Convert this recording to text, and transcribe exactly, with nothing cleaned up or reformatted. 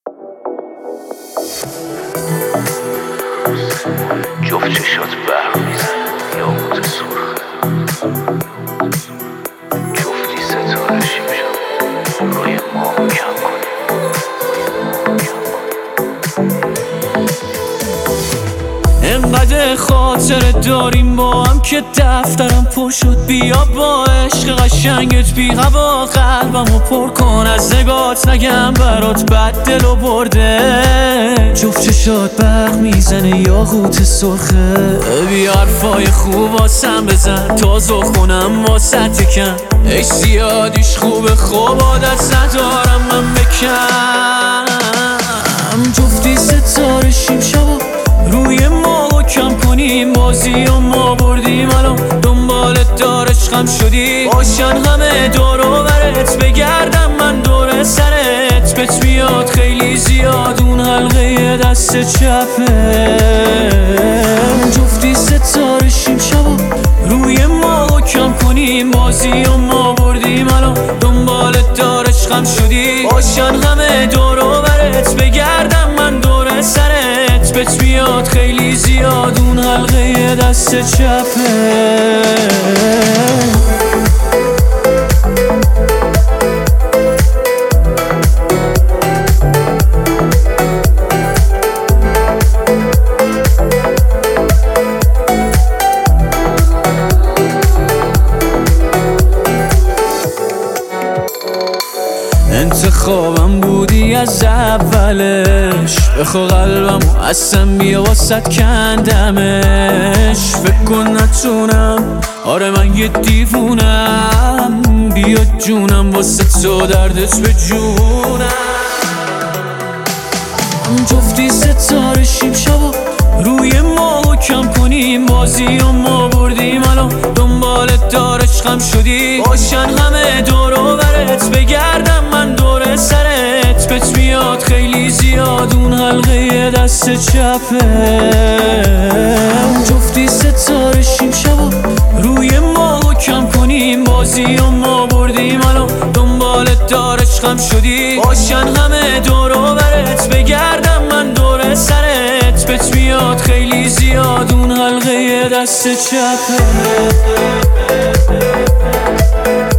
جفت چشات برق میزن یاقوت سرخه، جفتی ستاره شیمشم روی ما کم کنیم. انقدر خاطر داریم با هم که دفترم پر شد. بیا با عشق قشنگت بی هوا قلبمو پر کن. از نگات نگم برات بد دلو برده. جفت چشات برق میزنه یاقوت سرخه. بیا حرفای خوب واسم بزن تا زخونم واسه تکن. ای زیادیش خوبه خوب عادت ندارم من بکن. جفتی ستاره شیم شبا روی ما کم کنیم. بازی و ما بردیم الان دنبالت دار عشقم شدی. باشن همه دور و برت بگردم من دور سرت. بهت میاد خیلی زیاد اون حلقه دست چپه. جفتی ستاره شیم شبا روی ما کم کنیم. بازی و ما بردیم الان دنبالت دار عشقم شدی. باشن همه دور و برت بگردم من دور سرت. بهت میاد خیلی زیاد اون حلقه دست چپه. انتخابم بودی از اولش. بخوا قلبمو اصلا بیا واسد کندمش. فکر کن نتونم آره من یه دیوونم. بیا جونم واسه تو دردت به جونم. جفتی ستاره شیم شبا روی ما کم کنیم. بازی و ما بردیم الان دنبالت دار عشقم شدی. باشن همه دور و برت بگردم من دور سرت. بهت میاد خیلی زیاد اون حلقه دست چپه. جفتی ستاره شیم شبا روی ما کم کنیم. بازی و ما بردیم الان دنبالت دار عشقم شدی. باشن همه دور و برت بگردم من دور سرت. بهت میاد خیلی زیاد اون حلقه دست چپه.